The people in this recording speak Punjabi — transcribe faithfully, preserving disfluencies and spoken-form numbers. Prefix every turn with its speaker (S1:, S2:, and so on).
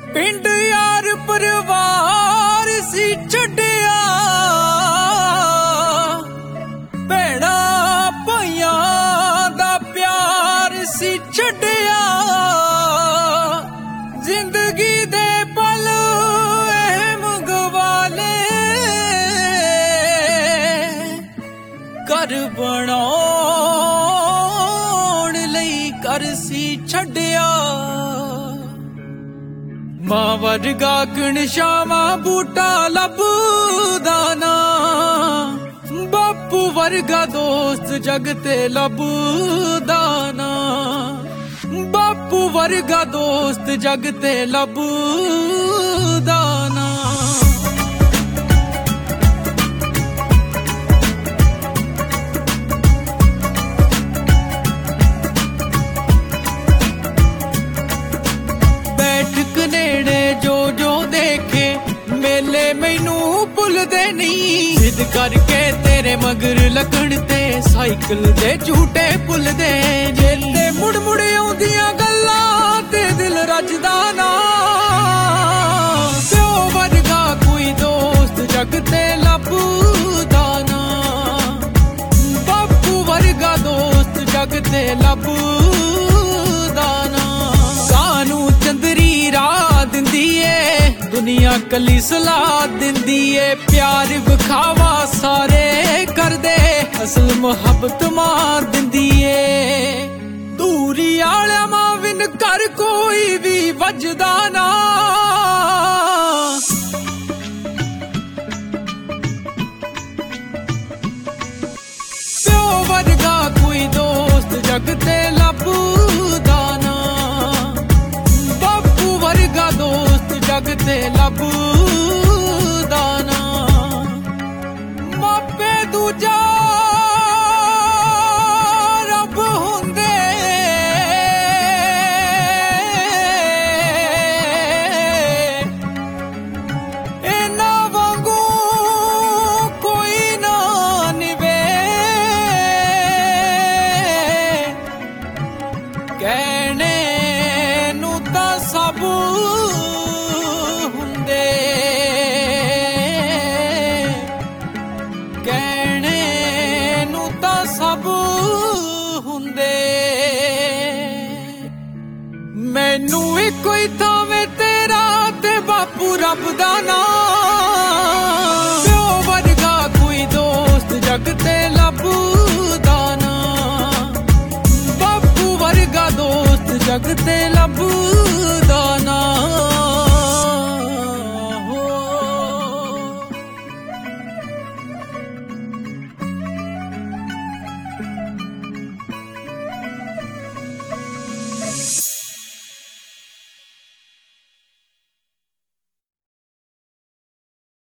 S1: ਪਿੰਡ ਯਾਰ ਪਰਿਵਾਰ ਸੀ ਛੱਡਿਆ, ਭੈਣਾਂ ਭਾਈਆਂ ਦਾ ਪਿਆਰ ਸੀ ਛੱਡਿਆ। ਜ਼ਿੰਦਗੀ ਦੇ ਪਲ ਅਹਿਮ ਗਵਾਲੇ, ਘਰ ਬਣਾਉਣ ਲਈ ਘਰ ਸੀ ਛੱਡਿਆ। ਮਾਂ ਵਰਗਾ ਕਣਸ਼ਾਵਾਂ ਬੂਟਾ ਲੱਭਦਾ ਨਾ, ਬਾਪੂ ਵਰਗਾ ਦੋਸਤ ਜਗ ਤੇ ਲੱਭਦਾ ਨਾ, ਬਾਪੂ ਵਰਗਾ ਦੋਸਤ ਜਗ ਤੇ ਲੱਭਦਾ ਨਾ। ਮੇਲੇ ਮੈਨੂੰ ਭੁੱਲਦੇ ਨਹੀਂ, ਜ਼ਿੱਦ ਕਰਕੇ ਤੇਰੇ ਮਗਰ ਲੱਗਣ ਤੇ ਸਾਈਕਲ ਦੇ ਝੂਟੇ ਭੁੱਲਦੇ। ਜੇਲੇ ਮੁੜ ਮੁੜ ਆਉਂਦੀਆਂ ਗੱਲਾਂ ਤੇ ਦਿਲ ਰੱਜਦਾ ਨਾ, ਪਿਓ ਵਰਗਾ ਕੋਈ ਦੋਸਤ ਜਗ ਤੇ ਲੱਭਦਾ ਨਾ, ਬਾਪੂ ਵਰਗਾ ਦੋਸਤ ਜਗ ਤੇ ਲੱਭਦਾ ਨਾ। ਕਾਨੂੰ ਚੰਦਰੀ ਰਾਹ ਦਿੰਦੀ ਏ, ਦੁਨੀਆ ਕੱਲੀ ਸਲਾਹ ਦਿੰਦੀ ਏ, ਪਿਆਰ ਵਿਖਾਵਾ ਸਾਰੇ ਕਰਦੇ, ਅਸਲ ਮੁਹੱਬਤ ਮਾਰ ਦਿੰਦੀ ਏ। ਦੂਰੀ ਆਲਿਆਂ ਮਾਂ ਵਿਨ ਘਰ ਕੋਈ ਵੀ ਵੱਜਦਾ ਨਾ, ਪਿਓ ਵਰਗਾ ਕੋਈ ਦੋਸਤ ਜਗ ਤੇ ਲੱਭਦਾ ਨਾ, ਬਾਪੂ ਵਰਗਾ ਦੋਸਤ ਜਗ ਤੇ ਲੱਭਦਾ ਨਾ। ਮਾਪੇ ਦੂਜਾ ਰੱਬ ਹੁੰਦੇ, ਇਹਨਾਂ ਵਾਂਗੂ ਕੋਈ ਨਾ ਨਿਵੇ, ਕਹਿਣੇ ਨੂੰ ਤਾਂ ਸਭ ਸਭ ਹੁੰਦੇ। ਮੈਨੂੰ ਇੱਕੋ ਹੀ ਥਾਵੇਂ ਤੇਰਾ ਤੇ ਬਾਪੂ ਰੱਬ ਦਾ ਨਾਂ, ਪਿਓ ਵਰਗਾ ਕੋਈ ਦੋਸਤ ਜਗ ਤੇ ਲੱਭਦਾ ਨਾ, ਬਾਪੂ ਵਰਗਾ ਦੋਸਤ ਜਗ ਤੇ ਲੱਭ